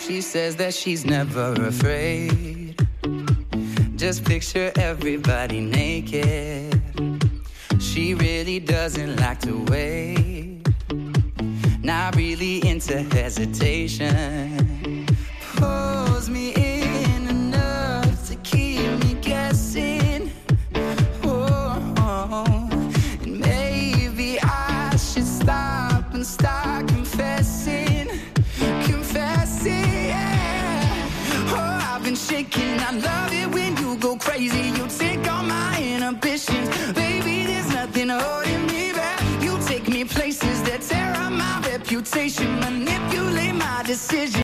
She says that she's never afraid. Just picture everybody naked. She really doesn't like to wait. Not really into hesitation. Pulls me in enough to keep me guessing. And maybe I should stop and start confessing. Yeah. Oh, I've been shaking. I love it when you go crazy. You take all my inhibitions. Baby, there's nothing holding me back. You take me places that tear up my reputation. Manipulate my decision.